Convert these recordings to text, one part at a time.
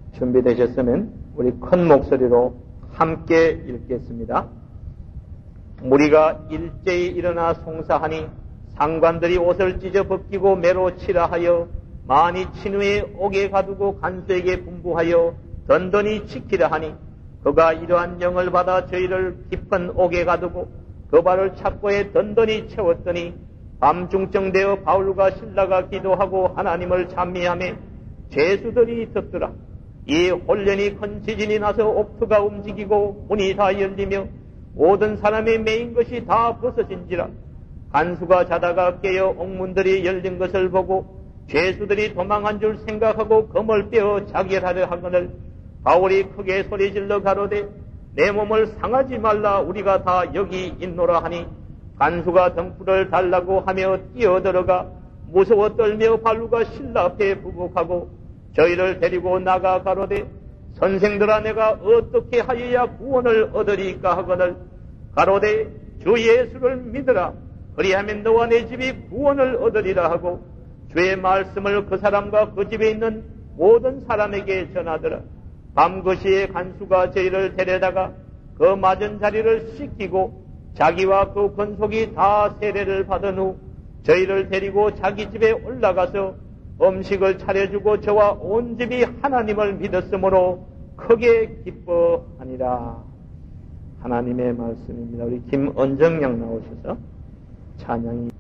준비되셨으면 우리 큰 목소리로 함께 읽겠습니다. 무리가 일제히 일어나 송사하니 상관들이 옷을 찢어 벗기고 매로 치라 하여 많이 친 후에 옥에 가두고 간수에게 분부하여 던던히 지키라 하니 그가 이러한 명을 받아 저희를 깊은 옥에 가두고 그 발을 착고에 던던히 채웠더니 밤중쯤 되어 바울과 실라가 기도하고 하나님을 찬미하며 죄수들이 듣더라. 이 혼련히 큰 지진이 나서 옥토가 움직이고 문이 다 열리며 모든 사람이 매인 것이 다 벗어진지라. 간수가 자다가 깨어 옥문들이 열린 것을 보고 죄수들이 도망한 줄 생각하고 검을 빼어 자결하려 하거늘 바울이 크게 소리질러 가로되 내 몸을 상하지 말라 우리가 다 여기 있노라 하니 간수가 등불을 달라고 하며 뛰어들어가 무서워 떨며 바울과 실라 앞에 부복하고 저희를 데리고 나가 가로되 선생들아 내가 어떻게 하여야 구원을 얻으리까 하거늘 가로되 주 예수를 믿으라 그리하면 너와 내 집이 구원을 얻으리라 하고 주의 말씀을 그 사람과 그 집에 있는 모든 사람에게 전하더라. 밤 그 시에 간수가 저희를 데려다가 그 맞은 자리를 씻기고 자기와 그 권속이 다 세례를 받은 후 저희를 데리고 자기 집에 올라가서 음식을 차려주고 저와 온 집이 하나님을 믿었으므로 크게 기뻐하니라. 하나님의 말씀입니다. 우리 김언정 양 나오셔서 찬양이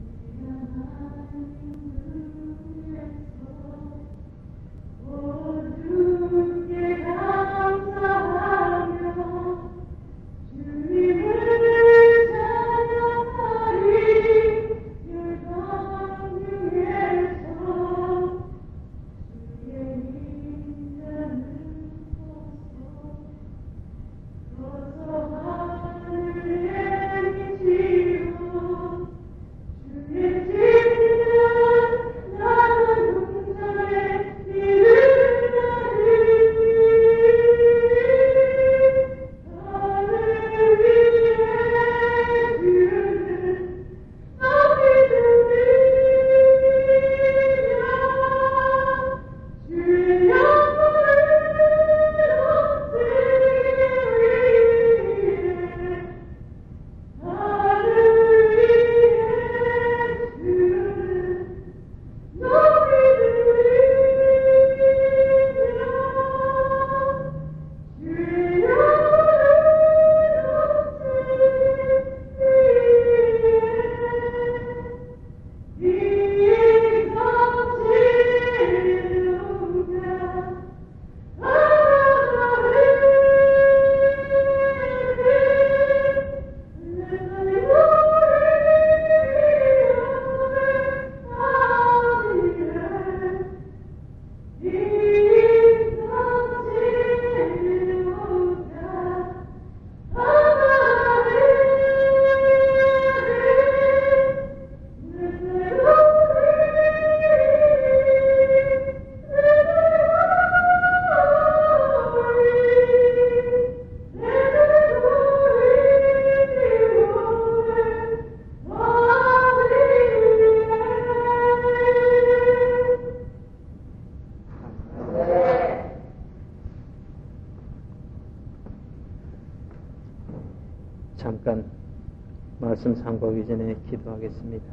잠깐 말씀 상고하기 전에 기도하겠습니다.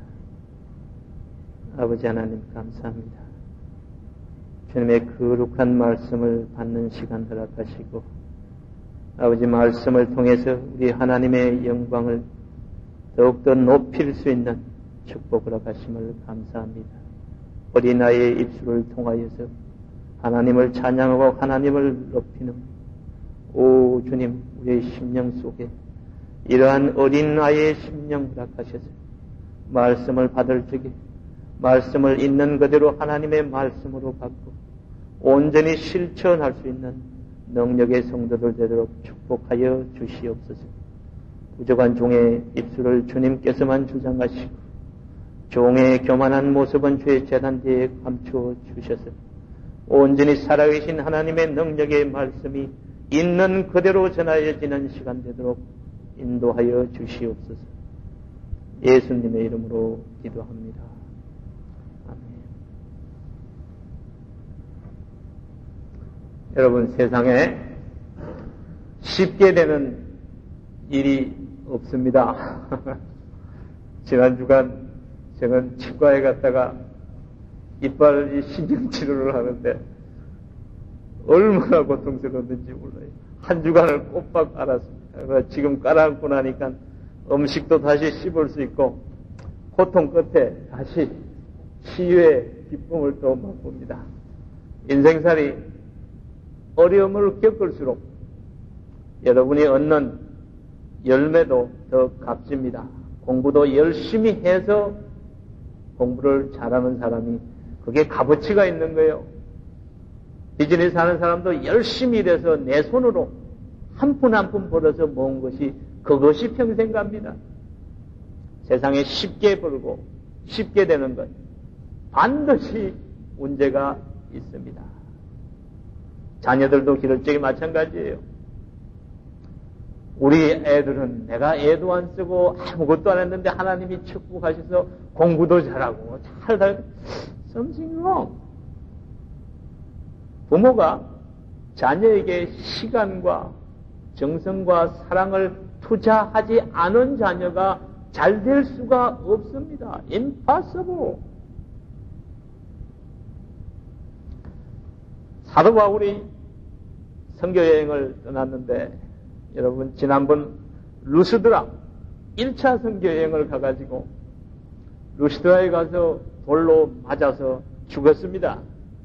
아버지 하나님 감사합니다. 주님의 거룩한 말씀을 받는 시간 허락하시고 아버지 말씀을 통해서 우리 하나님의 영광을 더욱더 높일 수 있는 축복 허락하심을 감사합니다. 어린아이의 입술을 통하여서 하나님을 찬양하고 하나님을 높이는 오 주님 우리의 심령 속에 이러한 어린아이의 심령 허락하셔서 말씀을 받을 적에 말씀을 있는 그대로 하나님의 말씀으로 받고 온전히 실천할 수 있는 능력의 성도들 되도록 축복하여 주시옵소서. 부족한 종의 입술을 주님께서만 주장하시고 종의 교만한 모습은 주의 제단 뒤에 감추어 주셔서 온전히 살아계신 하나님의 능력의 말씀이 있는 그대로 전하여지는 시간 되도록 인도하여 주시옵소서. 예수님의 이름으로 기도합니다. 아멘. 여러분, 세상에 쉽게 되는 일이 없습니다. 지난 주간 저는 치과에 갔다가 이빨 신경치료를 하는데 얼마나 고통스러웠는지 몰라요. 한 주간을 꼬박 알았습니다. 지금 깔아앉고 나니까 음식도 다시 씹을 수 있고 고통 끝에 다시 치유의 기쁨을 또 맛봅니다. 인생살이 어려움을 겪을수록 여러분이 얻는 열매도 더 값집니다. 공부도 열심히 해서 공부를 잘하는 사람이 그게 값어치가 있는 거예요. 비즈니스 하는 사람도 열심히 일해서 내 손으로 한 푼 한 푼 벌어서 모은 것이 그것이 평생 갑니다. 세상에 쉽게 벌고 쉽게 되는 것 반드시 문제가 있습니다. 자녀들도 기를 적이 마찬가지예요. 우리 애들은 내가 애도 안 쓰고 아무것도 안 했는데 하나님이 축복하셔서 공부도 잘하고 잘 something wrong. 부모가 자녀에게 시간과 정성과 사랑을 투자하지 않은 자녀가 잘 될 수가 없습니다. impossible. 사도 바울이 선교여행을 떠났는데 여러분 지난번 루스드라 1차 선교여행을 가가지고 루스드라에 가서 돌로 맞아서 죽었습니다.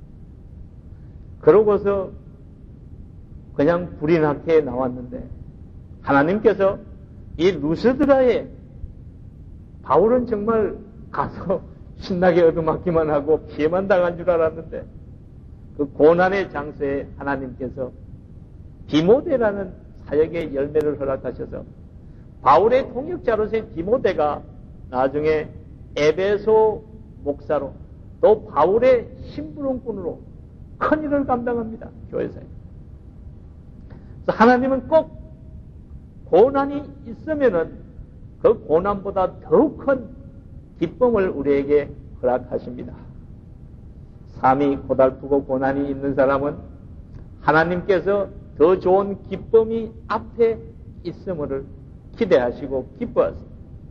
그러고서 그냥 불이 나게 나왔는데 하나님께서 이 루스드라에 바울은 정말 가서 신나게 얻어맞기만 하고 피해만 당한 줄 알았는데 그 고난의 장소에 하나님께서 디모데라는 사역의 열매를 허락하셔서 바울의 통역자로서의 디모데가 나중에 에베소 목사로 또 바울의 심부름꾼으로 큰 일을 감당합니다. 교회사에. 하나님은 꼭 고난이 있으면은 그 고난보다 더욱 큰 기쁨을 우리에게 허락하십니다. 삶이 고달프고 고난이 있는 사람은 하나님께서 더 좋은 기쁨이 앞에 있음을 기대하시고 기뻐하세요.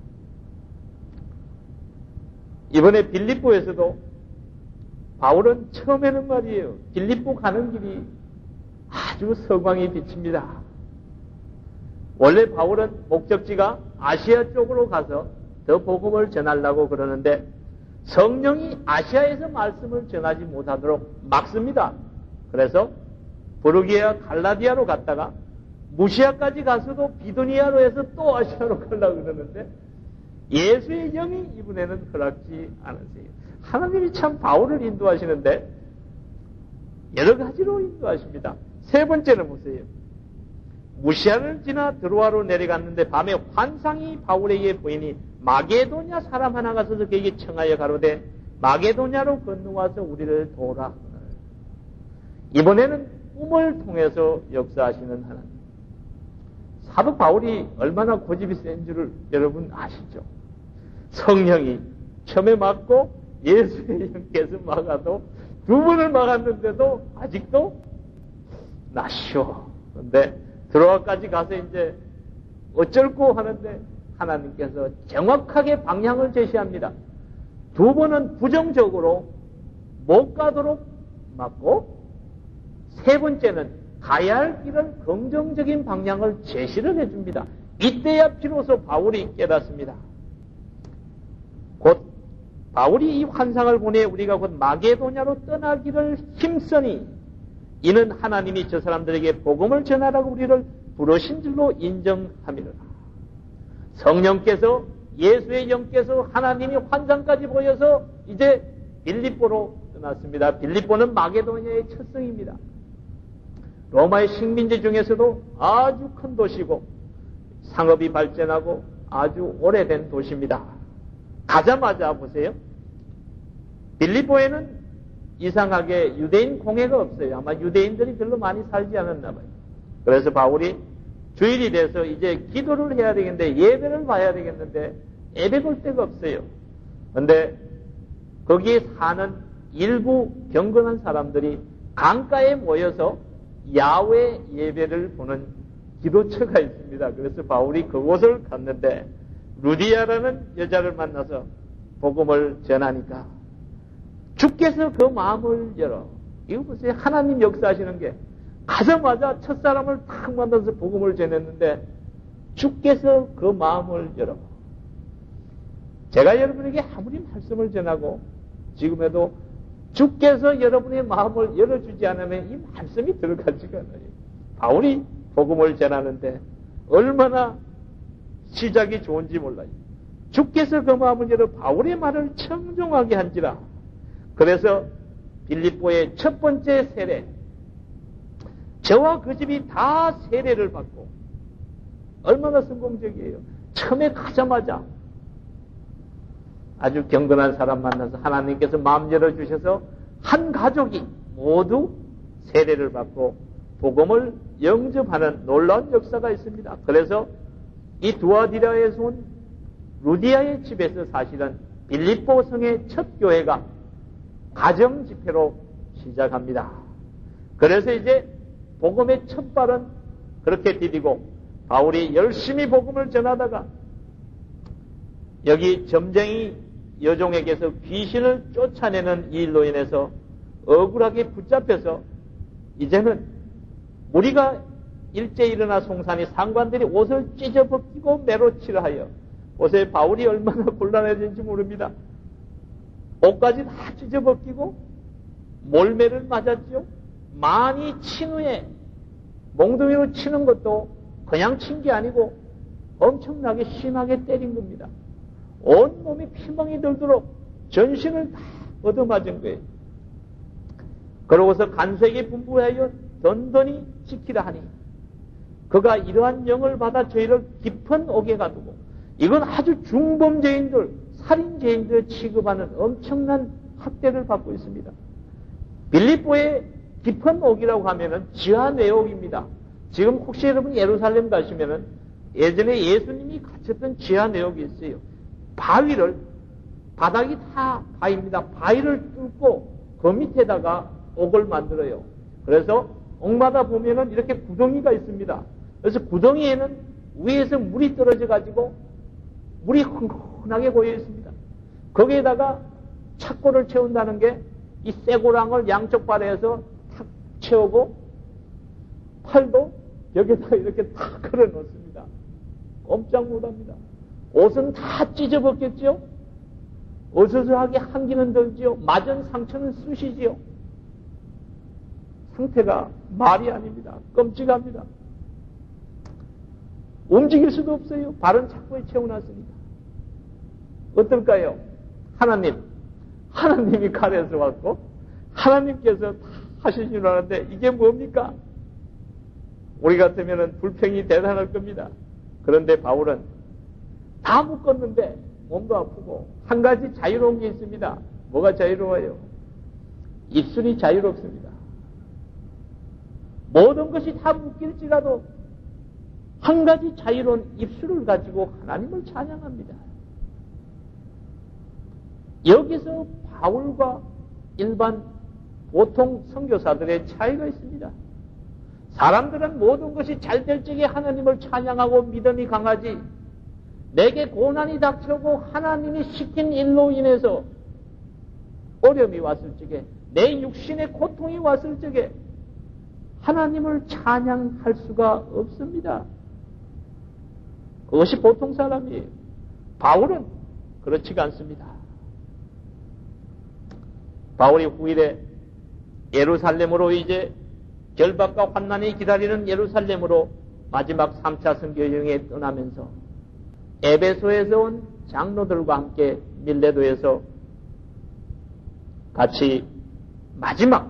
이번에 빌립보에서도 바울은 처음에는 말이에요. 빌립보 가는 길이 아주 서광이 비칩니다. 원래 바울은 목적지가 아시아 쪽으로 가서 더 복음을 전하려고 그러는데 성령이 아시아에서 말씀을 전하지 못하도록 막습니다. 그래서 부르기아 갈라디아로 갔다가 무시아까지 가서도 비두니아로 해서 또 아시아로 가려고 그러는데 예수의 영이 이번에는 허락지 않으세요. 하나님이 참 바울을 인도하시는데 여러 가지로 인도하십니다. 세 번째는 보세요. 무시아를 지나 드로아로 내려갔는데 밤에 환상이 바울에게 보이니 마게도냐 사람 하나가 서서 그에게 청하여 가로되 마게도냐로 건너와서 우리를 도우라. 이번에는 꿈을 통해서 역사하시는 하나님. 사도 바울이 얼마나 고집이 센 줄을 여러분 아시죠? 성령이 처음에 막고 예수의 영께서 막아도 두 번을 막았는데도 아직도 나시오. 그런데 드로아까지 가서 이제 어쩔고 하는데 하나님께서 정확하게 방향을 제시합니다. 두 번은 부정적으로 못 가도록 막고 세 번째는 가야 할 길은 긍정적인 방향을 제시를 해줍니다. 이때야 비로소 바울이 깨닫습니다. 곧 바울이 이 환상을 보내 우리가 곧 마게도냐로 떠나기를 힘쓰니 이는 하나님이 저 사람들에게 복음을 전하라고 우리를 부르신 줄로 인정함이로라. 성령께서 예수의 영께서 하나님이 환상까지 보여서 이제 빌립보로 떠났습니다. 빌립보는 마게도냐의 첫 성입니다. 로마의 식민지 중에서도 아주 큰 도시고 상업이 발전하고 아주 오래된 도시입니다. 가자마자 보세요. 빌립보에는 이상하게 유대인 공회가 없어요. 아마 유대인들이 별로 많이 살지 않았나 봐요. 그래서 바울이 주일이 돼서 이제 기도를 해야 되겠는데 예배를 봐야 되겠는데 예배 볼 데가 없어요. 그런데 거기에 사는 일부 경건한 사람들이 강가에 모여서 야외 예배를 보는 기도처가 있습니다. 그래서 바울이 그곳을 갔는데 루디아라는 여자를 만나서 복음을 전하니까 주께서 그 마음을 열어. 이거 보세요. 하나님 역사하시는 게 가자마자 첫사람을 탁 만나서 복음을 전했는데 주께서 그 마음을 열어. 제가 여러분에게 아무리 말씀을 전하고 지금에도 주께서 여러분의 마음을 열어주지 않으면 이 말씀이 들어가지가 않아요. 바울이 복음을 전하는데 얼마나 시작이 좋은지 몰라요. 주께서 그 마음을 열어 바울의 말을 청종하게 한지라. 그래서 빌립보의 첫 번째 세례, 저와 그 집이 다 세례를 받고 얼마나 성공적이에요. 처음에 가자마자 아주 경건한 사람 만나서 하나님께서 마음 열어주셔서 한 가족이 모두 세례를 받고 복음을 영접하는 놀라운 역사가 있습니다. 그래서 이 두아디라에서 온 루디아의 집에서 사실은 빌립보 성의 첫 교회가 가정 집회로 시작합니다. 그래서 이제 복음의 첫 발은 그렇게 디디고 바울이 열심히 복음을 전하다가 여기 점쟁이 여종에게서 귀신을 쫓아내는 이 일로 인해서 억울하게 붙잡혀서 이제는 무리가 일제히 일어나 송산이 상관들이 옷을 찢어벗기고 매로치라 하여 옷에 바울이 얼마나 곤란해진지 모릅니다. 옷까지 다 찢어벗기고 몰매를 맞았죠. 많이 친 후에 몽둥이로 치는 것도 그냥 친 게 아니고 엄청나게 심하게 때린 겁니다. 온몸이 피멍이 들도록 전신을 다 얻어맞은 거예요. 그러고서 간수에게 분부하여 던던히 지키라 하니 그가 이러한 영을 받아 저희를 깊은 옥에 가두고 이건 아주 중범죄인들, 살인죄인들 취급하는 엄청난 학대를 받고 있습니다. 빌립보의 깊은 옥이라고 하면은 지하 내옥입니다. 지금 혹시 여러분 예루살렘 가시면은 예전에 예수님이 갇혔던 지하 내옥이 있어요. 바위를, 바닥이 다 바위입니다. 바위를 뚫고 그 밑에다가 옥을 만들어요. 그래서 옥마다 보면은 이렇게 구덩이가 있습니다. 그래서 구덩이에는 위에서 물이 떨어져 가지고 물이 흥건하게 고여 있습니다. 거기에다가 착고를 채운다는 게 이 쇠고랑을 양쪽 발에서 탁 채우고 팔도 여기다가 이렇게 탁 걸어 놓습니다. 꼼짝 못합니다. 옷은 다 찢어벗겼지요. 어서서하게 한기는 들지요. 맞은 상처는 쑤시지요. 상태가 말이 아닙니다. 끔찍합니다. 움직일 수도 없어요. 발은 착고에 채워놨으니까. 어떨까요? 하나님이 칼에서 왔고 하나님께서 다 하신 줄 알았는데 이게 뭡니까? 우리 같으면 불평이 대단할 겁니다. 그런데 바울은 다 묶었는데 몸도 아프고 한 가지 자유로운 게 있습니다. 뭐가 자유로워요? 입술이 자유롭습니다. 모든 것이 다 묶일지라도 한 가지 자유로운 입술을 가지고 하나님을 찬양합니다. 여기서 바울과 일반 보통 선교사들의 차이가 있습니다. 사람들은 모든 것이 잘 될 적에 하나님을 찬양하고 믿음이 강하지 내게 고난이 닥쳐오고 하나님이 시킨 일로 인해서 어려움이 왔을 적에 내 육신의 고통이 왔을 적에 하나님을 찬양할 수가 없습니다. 그것이 보통 사람이에요. 바울은 그렇지가 않습니다. 바울이 후일에 예루살렘으로 이제 결박과 환난이 기다리는 예루살렘으로 마지막 3차 선교 여행에 떠나면서 에베소에서 온 장로들과 함께 밀레도에서 같이 마지막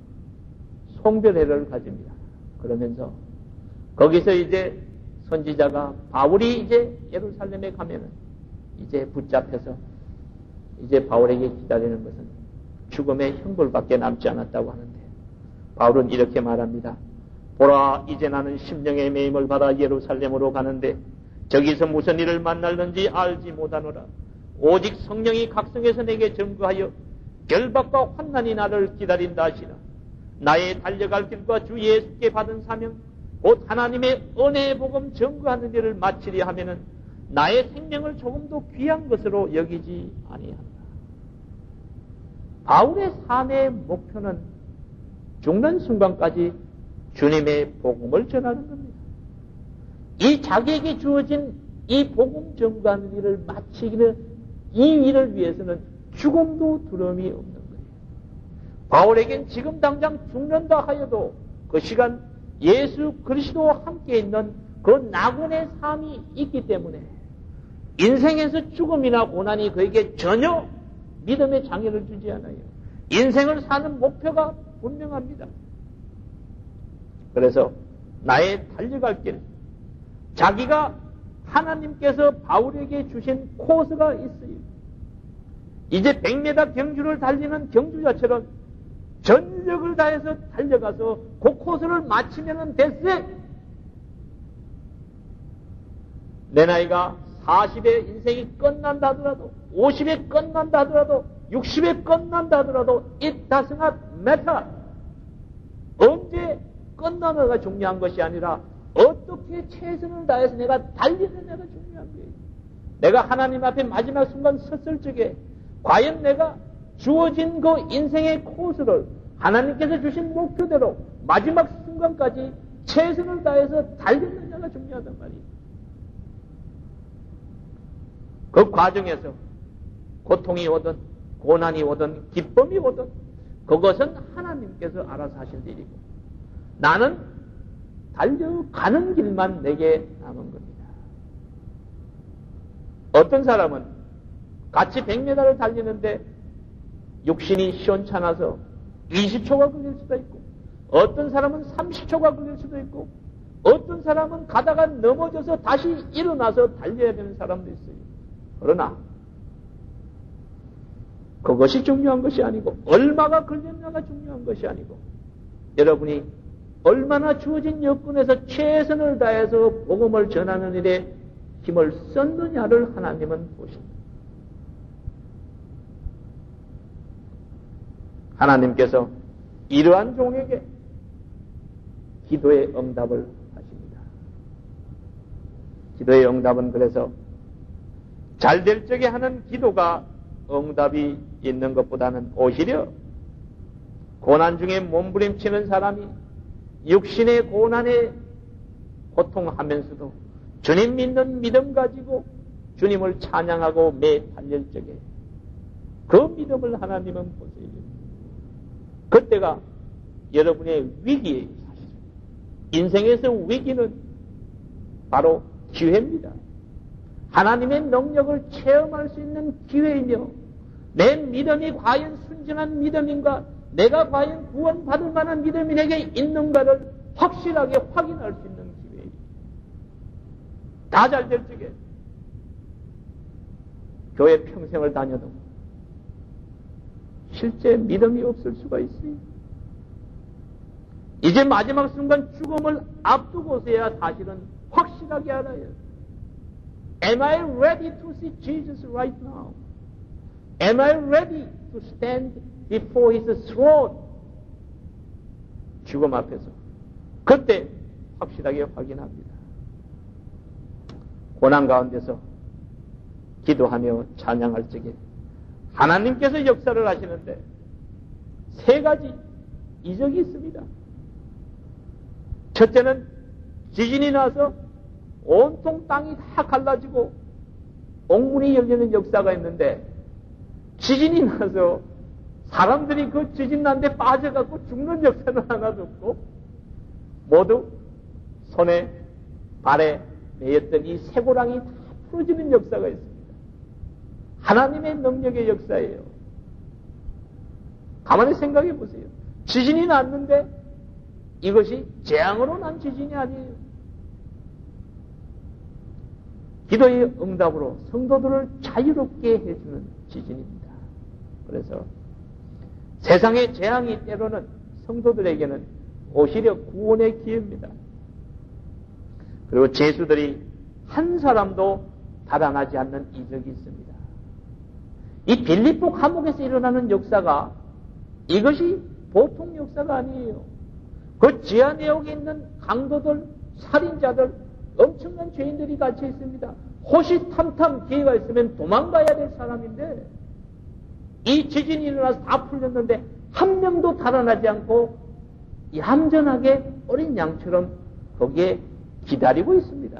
송별회를 가집니다. 그러면서 거기서 이제 선지자가 바울이 이제 예루살렘에 가면은 이제 붙잡혀서 이제 바울에게 기다리는 것은 죽음의 형벌밖에 남지 않았다고 하는데 바울은 이렇게 말합니다. 보라, 이제 나는 심령의 매임을 받아 예루살렘으로 가는데 저기서 무슨 일을 만날는지 알지 못하노라. 오직 성령이 각성해서 내게 증거하여 결박과 환난이 나를 기다린다 하시라. 나의 달려갈 길과 주 예수께 받은 사명, 곧 하나님의 은혜의 복음 전거하는 일을 마치려 하면은 나의 생명을 조금도 귀한 것으로 여기지 아니한다. 바울의 삶의 목표는 죽는 순간까지 주님의 복음을 전하는 겁니다. 이 자기에게 주어진 이 복음 전가하는 일을 마치기는 이 일을 위해서는 죽음도 두려움이 없는 거예요. 바울에겐 지금 당장 죽는다 하여도 그 시간 예수 그리스도와 함께 있는 그 낙원의 삶이 있기 때문에 인생에서 죽음이나 고난이 그에게 전혀 믿음의 장애를 주지 않아요. 인생을 사는 목표가 분명합니다. 그래서 나의 달려갈 길, 자기가 하나님께서 바울에게 주신 코스가 있어요. 이제 100m 경주를 달리는 경주자처럼 전력을 다해서 달려가서 그 코스를 마치면 됐어요. 내 나이가 40에 인생이 끝난다 하더라도 50에 끝난다 하더라도 60에 끝난다 하더라도 it does not matter. 언제 끝나느냐가 중요한 것이 아니라 어떻게 최선을 다해서 내가 달리느냐가 중요한 거예요. 내가 하나님 앞에 마지막 순간 섰을 적에 과연 내가 주어진 그 인생의 코스를 하나님께서 주신 목표대로 마지막 순간까지 최선을 다해서 달렸느냐가 중요하단 말이에요. 그 과정에서 고통이 오든 고난이 오든 기쁨이 오든 그것은 하나님께서 알아서 하실 일이고 나는 달려가는 길만 내게 남은 겁니다. 어떤 사람은 같이 100m를 달리는데 육신이 시원찮아서 20초가 걸릴 수도 있고 어떤 사람은 30초가 걸릴 수도 있고 어떤 사람은 가다가 넘어져서 다시 일어나서 달려야 되는 사람도 있어요. 그러나 그것이 중요한 것이 아니고 얼마가 걸렸냐가 중요한 것이 아니고 여러분이 얼마나 주어진 여건에서 최선을 다해서 복음을 전하는 일에 힘을 썼느냐를 하나님은 보십니다. 하나님께서 이러한 종에게 기도의 응답을 하십니다. 기도의 응답은 그래서 잘 될 적에 하는 기도가 응답이 있는 것보다는 오히려 고난 중에 몸부림치는 사람이 육신의 고난에 고통하면서도 주님 믿는 믿음 가지고 주님을 찬양하고 매 달릴 적에 그 믿음을 하나님은 보세요. 그때가 여러분의 위기예요. 사실. 인생에서 위기는 바로 기회입니다. 하나님의 능력을 체험할 수 있는 기회이며 내 믿음이 과연 순전한 믿음인가 내가 과연 구원받을 만한 믿음이 내게 있는가를 확실하게 확인할 수 있는 기회예요. 다 잘 될 적에 교회 평생을 다녀도 실제 믿음이 없을 수가 있어요. 이제 마지막 순간 죽음을 앞두고서야 사실은 확실하게 알아요. Am I ready to see Jesus right now? Am I ready to stand before His throne? 죽음 앞에서. 그때 확실하게 확인합니다. 고난 가운데서 기도하며 찬양할 적에 하나님께서 역사를 하시는데 세 가지 이적이 있습니다. 첫째는 지진이 나서 온통 땅이 다 갈라지고 옥문이 열리는 역사가 있는데 지진이 나서 사람들이 그 지진 난데 빠져갖고 죽는 역사는 하나도 없고 모두 손에 발에 매였던 이 쇠고랑이 다 풀어지는 역사가 있습니다. 하나님의 능력의 역사예요. 가만히 생각해 보세요. 지진이 났는데 이것이 재앙으로 난 지진이 아니에요. 기도의 응답으로 성도들을 자유롭게 해주는 지진입니다. 그래서 세상의 재앙이 때로는 성도들에게는 오히려 구원의 기회입니다. 그리고 죄수들이 한 사람도 달아나지 않는 이적이 있습니다. 이 빌립보 감옥에서 일어나는 역사가 이것이 보통 역사가 아니에요. 그 지하 내역에 있는 강도들, 살인자들, 엄청난 죄인들이 갇혀 있습니다. 호시탐탐 기회가 있으면 도망가야 될 사람인데 이 지진이 일어나서 다 풀렸는데 한 명도 달아나지 않고 얌전하게 어린 양처럼 거기에 기다리고 있습니다.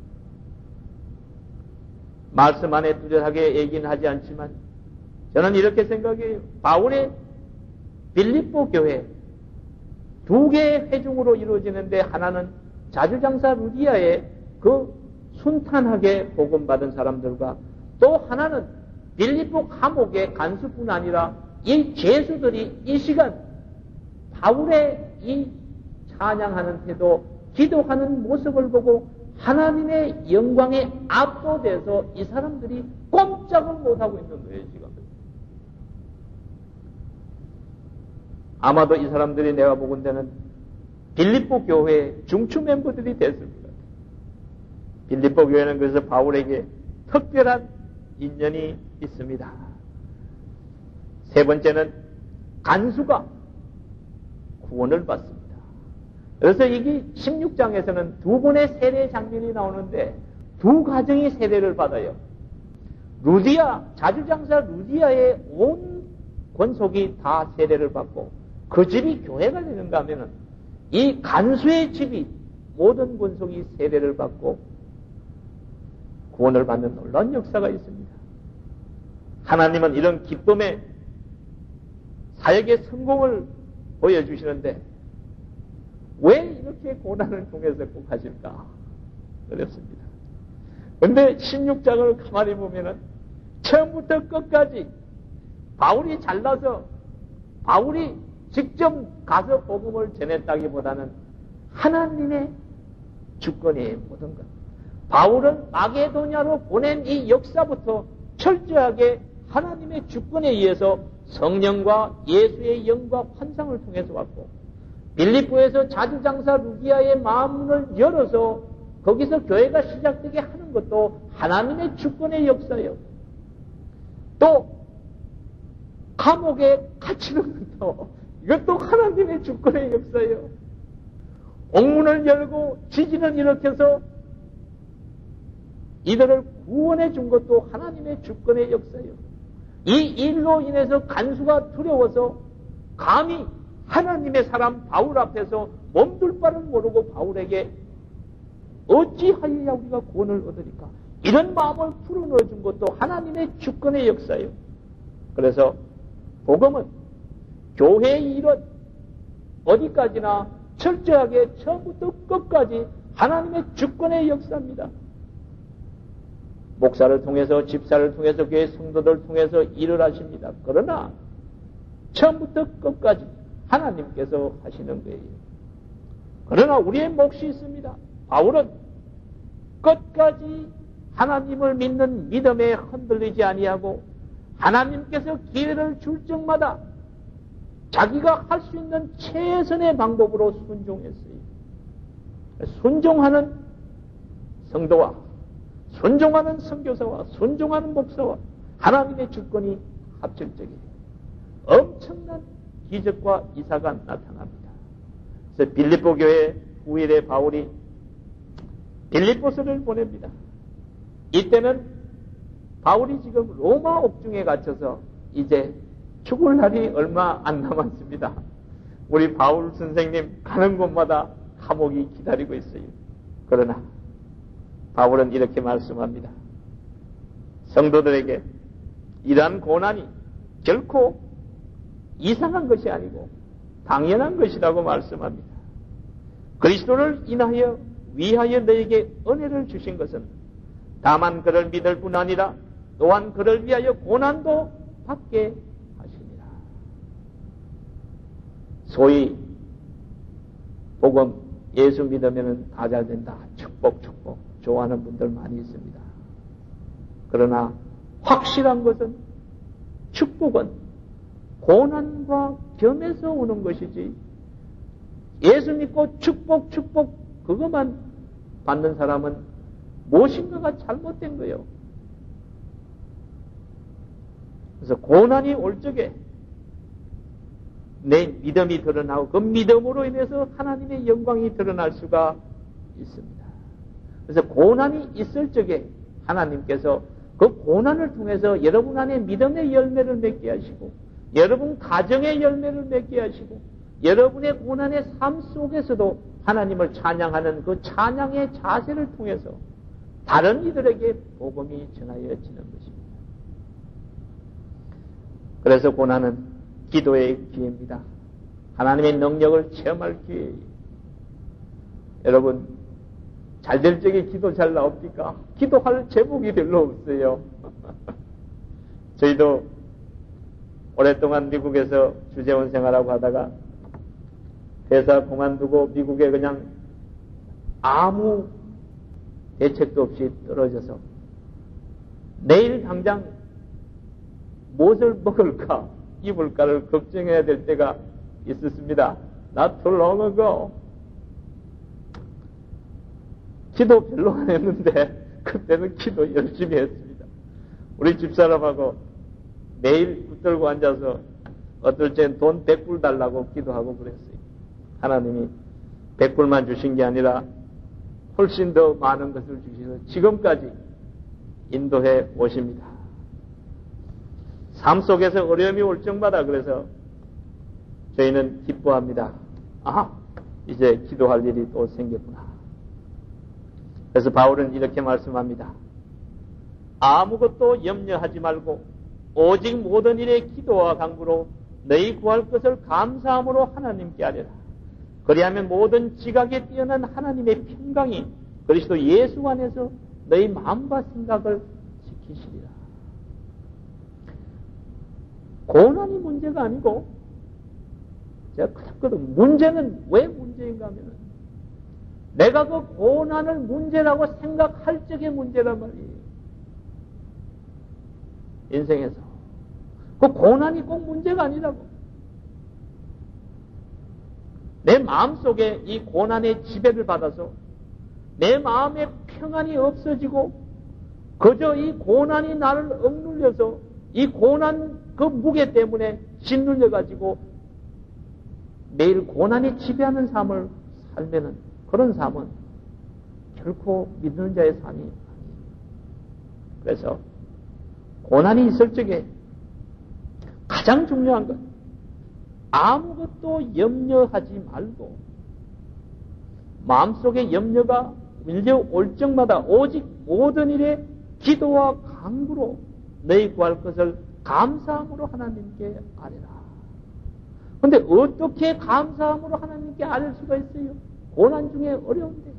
말씀 안에 뚜렷하게 얘기는 하지 않지만 저는 이렇게 생각해요. 바울의 빌립보 교회 두 개의 회중으로 이루어지는데 하나는 자주장사 루디아의 그 순탄하게 복음받은 사람들과 또 하나는 빌립보 감옥의 간수뿐 아니라 이 죄수들이 이 시간 바울의 이 찬양하는 태도, 기도하는 모습을 보고 하나님의 영광에 압도돼서 이 사람들이 꼼짝을 못하고 있는 거예요, 지금. 아마도 이 사람들이 내가 보건대는 빌립보 교회 중추 멤버들이 됐을 거예요. 빌립보 교회는 그래서 바울에게 특별한 인연이 있습니다. 세 번째는 간수가 구원을 받습니다. 그래서 이게 16장에서는 두 번의 세례 장면이 나오는데 두 가정이 세례를 받아요. 루디아, 자주장사 루디아의 온 권속이 다 세례를 받고 그 집이 교회가 되는가 하면은 이 간수의 집이 모든 권속이 세례를 받고 구원을 받는 놀라운 역사가 있습니다. 하나님은 이런 기쁨의 사역의 성공을 보여주시는데 왜 이렇게 고난을 통해서 꼭 하실까? 어렵습니다. 그런데 16장을 가만히 보면은 처음부터 끝까지 바울이 잘나서 바울이 직접 가서 복음을 전했다기보다는 하나님의 주권이 모든 것. 바울은 마게도냐로 보낸 이 역사부터 철저하게 하나님의 주권에 의해서 성령과 예수의 영과 환상을 통해서 왔고 빌립보에서 자주장사 루디아의 마음을 열어서 거기서 교회가 시작되게 하는 것도 하나님의 주권의 역사예요. 또 감옥에 갇히는 것도 이것도 하나님의 주권의 역사예요. 옥문을 열고 지진을 일으켜서 이들을 구원해 준 것도 하나님의 주권의 역사예요. 이 일로 인해서 간수가 두려워서 감히 하나님의 사람 바울 앞에서 몸둘 바를 모르고 바울에게 어찌하여야 우리가 구원을 얻으리까? 이런 마음을 풀어넣어 준 것도 하나님의 주권의 역사예요. 그래서 복음은 교회의 일은 어디까지나 철저하게 처음부터 끝까지 하나님의 주권의 역사입니다. 목사를 통해서 집사를 통해서 교회 성도들을 통해서 일을 하십니다. 그러나 처음부터 끝까지 하나님께서 하시는 거예요. 그러나 우리의 몫이 있습니다. 바울은 끝까지 하나님을 믿는 믿음에 흔들리지 아니하고 하나님께서 기회를 줄 적마다 자기가 할 수 있는 최선의 방법으로 순종했어요. 순종하는 성도와 순종하는 선교사와 순종하는 목사와 하나님의 주권이 합철적이에요. 엄청난 기적과 이사가 나타납니다. 그래서 빌립보 교회 후일에 바울이 빌립보서를 보냅니다. 이때는 바울이 지금 로마 옥중에 갇혀서 이제 죽을 날이 얼마 안 남았습니다. 우리 바울 선생님 가는 곳마다 감옥이 기다리고 있어요. 그러나 바울은 이렇게 말씀합니다. 성도들에게 이러한 고난이 결코 이상한 것이 아니고 당연한 것이라고 말씀합니다. 그리스도를 인하여 위하여 너에게 은혜를 주신 것은 다만 그를 믿을 뿐 아니라 또한 그를 위하여 고난도 받게 하십니다. 소위 복음 예수 믿으면 다 잘 된다. 축복 좋아하는 분들 많이 있습니다. 그러나 확실한 것은 축복은 고난과 겸해서 오는 것이지 예수 믿고 축복 그것만 받는 사람은 무엇인가가 잘못된 거예요. 그래서 고난이 올 적에 내 믿음이 드러나고 그 믿음으로 인해서 하나님의 영광이 드러날 수가 있습니다. 그래서 고난이 있을 적에 하나님께서 그 고난을 통해서 여러분 안에 믿음의 열매를 맺게 하시고 여러분 가정의 열매를 맺게 하시고 여러분의 고난의 삶 속에서도 하나님을 찬양하는 그 찬양의 자세를 통해서 다른 이들에게 복음이 전하여지는 것입니다. 그래서 고난은 기도의 기회입니다. 하나님의 능력을 체험할 기회예요. 여러분 잘될 적에 기도 잘 나옵니까? 기도할 제목이 별로 없어요. 저희도 오랫동안 미국에서 주재원 생활하고 하다가 회사 그만두고 미국에 그냥 아무 대책도 없이 떨어져서 내일 당장 무엇을 먹을까 입을까를 걱정해야 될 때가 있었습니다. Not too long ago. 기도 별로 안 했는데 그때는 기도 열심히 했습니다. 우리 집사람하고 매일 붙들고 앉아서 어떨 땐 돈 100불 달라고 기도하고 그랬어요. 하나님이 100불만 주신 게 아니라 훨씬 더 많은 것을 주셔서 지금까지 인도해 오십니다. 삶 속에서 어려움이 올 적마다 그래서 저희는 기뻐합니다. 아, 이제 기도할 일이 또 생겼구나. 그래서 바울은 이렇게 말씀합니다. 아무것도 염려하지 말고 오직 모든 일에 기도와 간구로 너희 구할 것을 감사함으로 하나님께 아뢰라. 그리하면 모든 지각에 뛰어난 하나님의 평강이 그리스도 예수 안에서 너희 마음과 생각을 지키시리라. 고난이 문제가 아니고 제가 그랬거든. 문제는 왜 문제인가 하면 내가 그 고난을 문제라고 생각할 적의 문제란 말이에요. 인생에서. 그 고난이 꼭 문제가 아니라고. 내 마음속에 이 고난의 지배를 받아서 내 마음의 평안이 없어지고 그저 이 고난이 나를 억눌려서 이 고난 그 무게 때문에 짓눌려가지고 매일 고난이 지배하는 삶을 살면은 그런 삶은 결코 믿는 자의 삶이 아니에요. 그래서 고난이 있을 적에 가장 중요한 건 아무것도 염려하지 말고 마음속에 염려가 밀려올 적마다 오직 모든 일에 기도와 간구로 너희 구할 것을 감사함으로 하나님께 아뢰라. 그런데 어떻게 감사함으로 하나님께 아뢰 수가 있어요? 고난 중에 어려운데.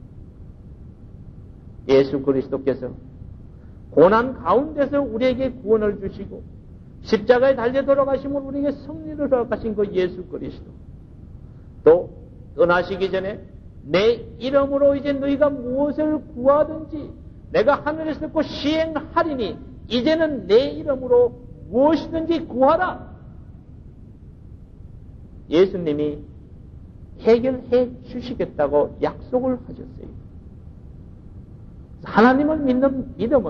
예수 그리스도께서 고난 가운데서 우리에게 구원을 주시고 십자가에 달려 돌아가심으로 우리에게 승리를 허락하신 그 예수 그리스도. 또 떠나시기 전에 내 이름으로 이제 너희가 무엇을 구하든지 내가 하늘에서 듣고 시행하리니 이제는 내 이름으로 무엇이든지 구하라. 예수님이 해결해 주시겠다고 약속을 하셨어요. 하나님을 믿는 믿음은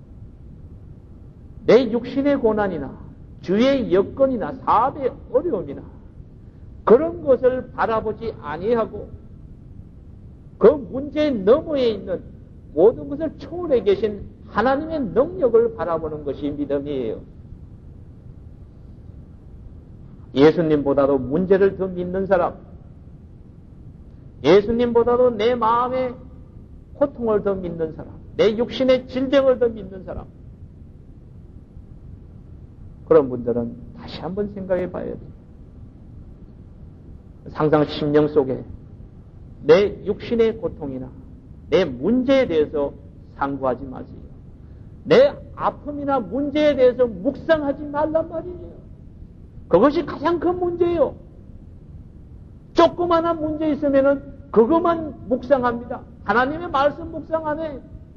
내 육신의 고난이나 주의 여건이나 사업의 어려움이나 그런 것을 바라보지 아니하고 그 문제 너머에 있는 모든 것을 초월해 계신 하나님의 능력을 바라보는 것이 믿음이에요. 예수님보다도 문제를 더 믿는 사람, 예수님보다도 내 마음의 고통을 더 믿는 사람, 내 육신의 질병을 더 믿는 사람, 그런 분들은 다시 한번 생각해 봐야 돼요. 항상 심령 속에 내 육신의 고통이나 내 문제에 대해서 상고하지 마세요. 내 아픔이나 문제에 대해서 묵상하지 말란 말이에요. 그것이 가장 큰 문제예요. 조그마한 문제 있으면은 그것만 묵상합니다. 하나님의 말씀 묵상 안에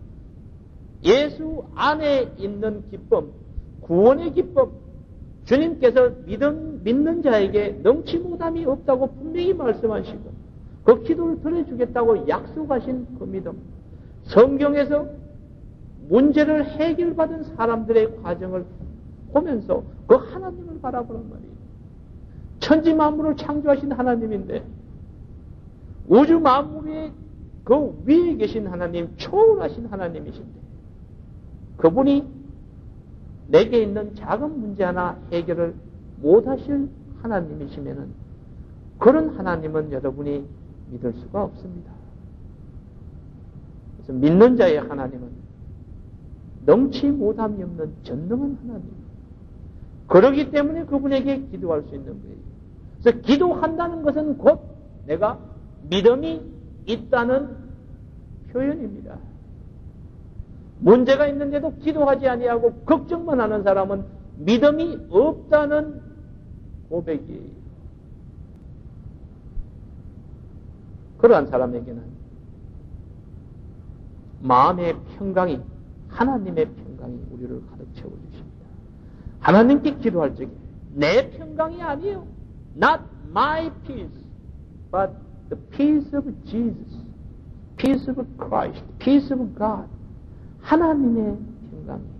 예수 안에 있는 기쁨, 구원의 기쁨, 주님께서 믿는 자에게 넘치 못함이 없다고 분명히 말씀하시고 그 기도를 들어주겠다고 약속하신 그 믿음, 성경에서 문제를 해결받은 사람들의 과정을 보면서 그 하나님을 바라보는 말이에요. 천지 만물을 창조하신 하나님인데 우주 만물의 그 위에 계신 하나님, 초월하신 하나님이신데 그분이 내게 있는 작은 문제 하나 해결을 못하실 하나님이시면은 그런 하나님은 여러분이 믿을 수가 없습니다. 그래서 믿는 자의 하나님은 능치 못함이 없는 전능한 하나님. 그러기 때문에 그분에게 기도할 수 있는 거예요. 그래서 기도한다는 것은 곧 내가 믿음이 있다는 표현입니다. 문제가 있는데도 기도하지 아니하고 걱정만 하는 사람은 믿음이 없다는 고백이에요. 그러한 사람에게는 마음의 평강이, 하나님의 평강이 우리를 가득 채워주십니다. 하나님께 기도할 적에 내 평강이 아니에요. Not my peace, but the peace of Jesus, peace of Christ, peace of God. 하나님의 평강이에요.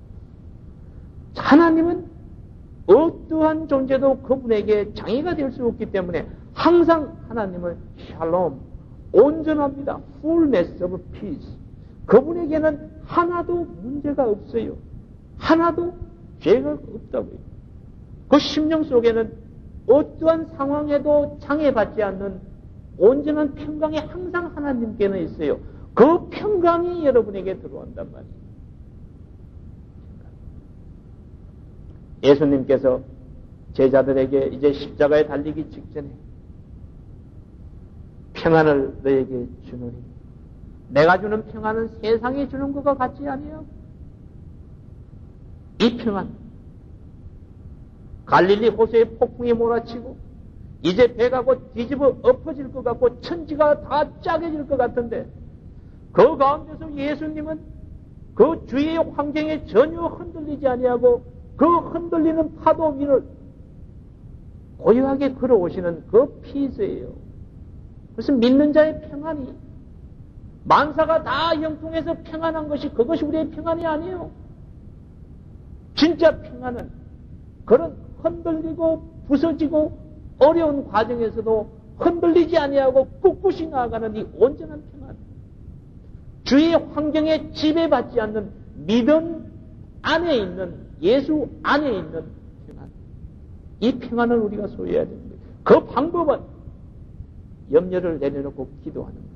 하나님은 어떠한 존재도 그분에게 장애가 될 수 없기 때문에 항상 하나님은 샬롬, 온전합니다. fullness of peace. 그분에게는 하나도 문제가 없어요. 하나도 죄가 없다고요. 그 심령 속에는 어떠한 상황에도 장애받지 않는 온전한 평강이 항상 하나님께는 있어요. 그 평강이 여러분에게 들어온단 말이에요. 예수님께서 제자들에게 이제 십자가에 달리기 직전에 평안을 너에게 주노니 내가 주는 평안은 세상이 주는 것과 같지 아니하고 이 평안 갈릴리 호수에 폭풍이 몰아치고 이제 배가 곧 뒤집어 엎어질 것 같고 천지가 다 짜겨질 것 같은데 그 가운데서 예수님은 그 주위의 환경에 전혀 흔들리지 아니하고 그 흔들리는 파도 위를 고요하게 걸어오시는 그 피스예요. 그래서 믿는 자의 평안이 만사가 다 형통해서 평안한 것이 그것이 우리의 평안이 아니에요. 진짜 평안은 그런 흔들리고 부서지고 어려운 과정에서도 흔들리지 아니하고 꿋꿋이 나아가는 이 온전한 평안. 주위의 환경에 지배받지 않는 믿음 안에 있는 예수 안에 있는 평안. 이 평안을 우리가 소유해야 되는 거예요. 그 방법은 염려를 내려놓고 기도하는 거예요.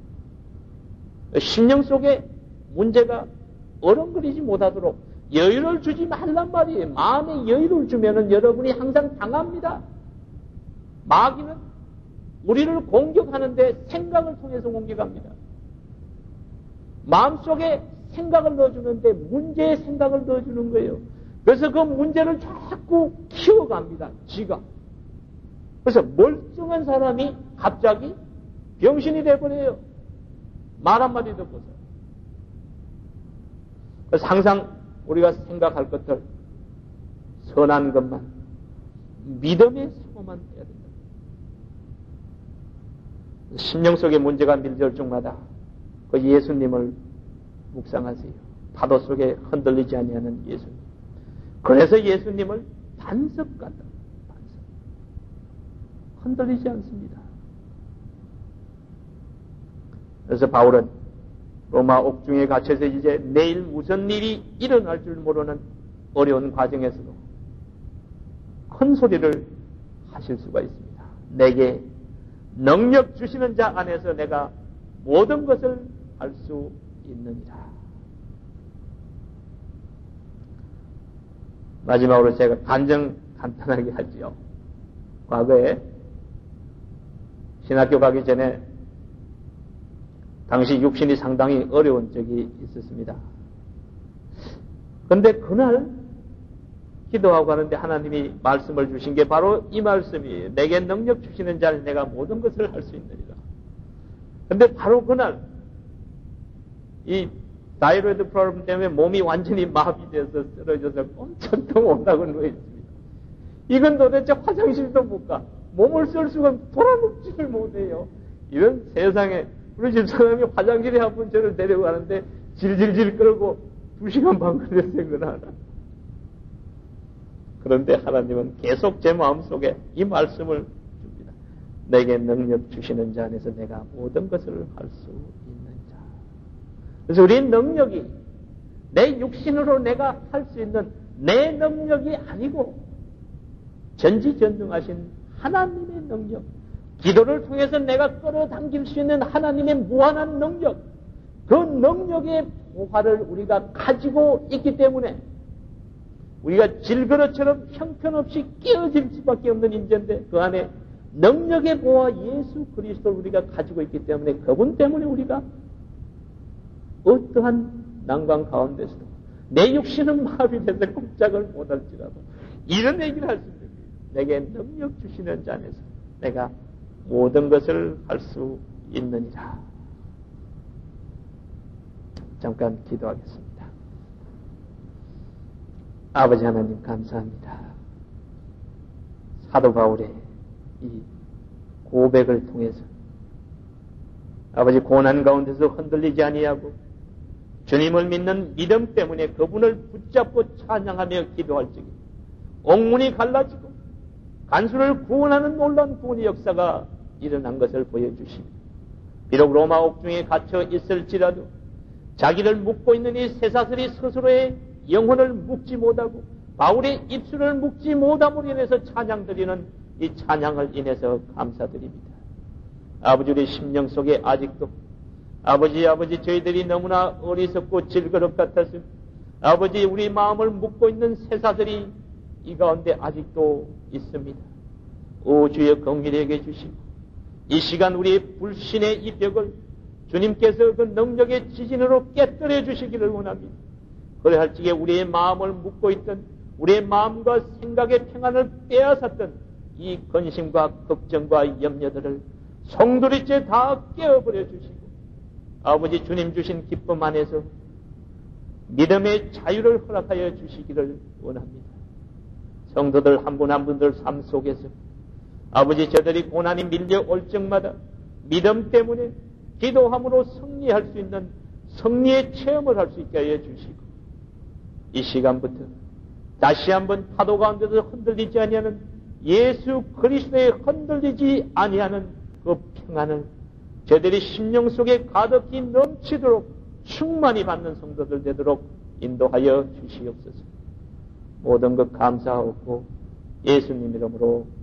심령 속에 문제가 어렁거리지 못하도록 여유를 주지 말란 말이에요. 마음에 여유를 주면은 여러분이 항상 당합니다. 마귀는 우리를 공격하는데 생각을 통해서 공격합니다. 마음속에 생각을 넣어주는데 문제의 생각을 넣어주는 거예요. 그래서 그 문제를 자꾸 키워갑니다. 지가. 그래서 멀쩡한 사람이 갑자기 병신이 돼버려요. 말 한마디 듣고서. 그래서 항상 우리가 생각할 것들 선한 것만 믿음의 사고만 해야 된다. 심령 속의 문제가 밀려올 적마다 그 예수님을 묵상하세요. 파도 속에 흔들리지 아니하는 예수님. 그래서 예수님을 반석 같다. 반석. 흔들리지 않습니다. 그래서 바울은 로마 옥중에 갇혀서 이제 내일 무슨 일이 일어날 줄 모르는 어려운 과정에서도 큰 소리를 하실 수가 있습니다. 내게 능력 주시는 자 안에서 내가 모든 것을 할 수 있느니라. 마지막으로 제가 간단하게 하지요. 과거에 신학교 가기 전에 당시 육신이 상당히 어려운 적이 있었습니다. 그런데 그날 기도하고 하는데 하나님이 말씀을 주신 게 바로 이 말씀이에요. 내게 능력 주시는 자는 내가 모든 것을 할 수 있느니라. 그런데 바로 그날 이 다이로이드 프로그램 때문에 몸이 완전히 마비돼서 쓰러져서 꼼짝도 못하고 누워있습니다. 이건 도대체 화장실도 못 가. 몸을 쓸 수가 돌아눕지를 못해요. 이런 세상에 우리 집사람이 화장실에 한 번 저를 데려가는데 질질질 끌고 2시간 반 걸렸어요. 그날. 그런데 하나님은 계속 제 마음속에 이 말씀을 줍니다. 내게 능력 주시는 자 안에서 내가 모든 것을 할 수 있는 자. 그래서 우리 능력이 내 육신으로 내가 할 수 있는 내 능력이 아니고 전지전능하신 하나님의 능력, 기도를 통해서 내가 끌어당길 수 있는 하나님의 무한한 능력, 그 능력의 보화를 우리가 가지고 있기 때문에 우리가 질그릇처럼 형편없이 깨어질 수밖에 없는 인재인데 그 안에 능력의 보화 예수 그리스도를 우리가 가지고 있기 때문에 그분 때문에 우리가 어떠한 난관 가운데서도 내 육신은 마비돼서 꼼짝을 못할지라도 이런 얘기를 할 수 있는 거예요. 내게 능력 주시는 자 안에서 내가 모든 것을 할 수 있느니라. 잠깐 기도하겠습니다. 아버지 하나님 감사합니다. 사도 바울의 이 고백을 통해서 아버지 고난 가운데서 흔들리지 아니하고 주님을 믿는 믿음 때문에 그분을 붙잡고 찬양하며 기도할 적에 옥문이 갈라지고 간수를 구원하는 놀라운 구원의 역사가 일어난 것을 보여주시며 비록 로마 옥중에 갇혀 있을지라도 자기를 묶고 있는 이 쇠사슬이 스스로의 영혼을 묶지 못하고 바울의 입술을 묶지 못함으로 인해서 찬양드리는 이 찬양을 인해서 감사드립니다. 아버지 우리 심령 속에 아직도 아버지 저희들이 너무나 어리석고 질그릇 같아서 아버지 우리 마음을 묶고 있는 쇠사슬이 이 가운데 아직도 있습니다. 오 주여 긍휼히 주시고 이 시간 우리의 불신의 이 벽을 주님께서 그 능력의 지진으로 깨뜨려 주시기를 원합니다. 그래할 적에 우리의 마음을 묶고 있던 우리의 마음과 생각의 평안을 빼앗았던 이 근심과 걱정과 염려들을 성도리째 다 깨어버려 주시고 아버지 주님 주신 기쁨 안에서 믿음의 자유를 허락하여 주시기를 원합니다. 성도들 한 분 한 분들 삶 속에서 아버지 저들이 고난이 밀려올 적마다 믿음 때문에 기도함으로 승리할 수 있는 승리의 체험을 할 수 있게 하여 주시고 이 시간부터 다시 한번 파도 가운데서 흔들리지 아니하는 예수 그리스도에 흔들리지 아니하는 그 평안을 저들이 심령 속에 가득히 넘치도록 충만히 받는 성도들 되도록 인도하여 주시옵소서. 모든 것 감사하고 예수님 이름으로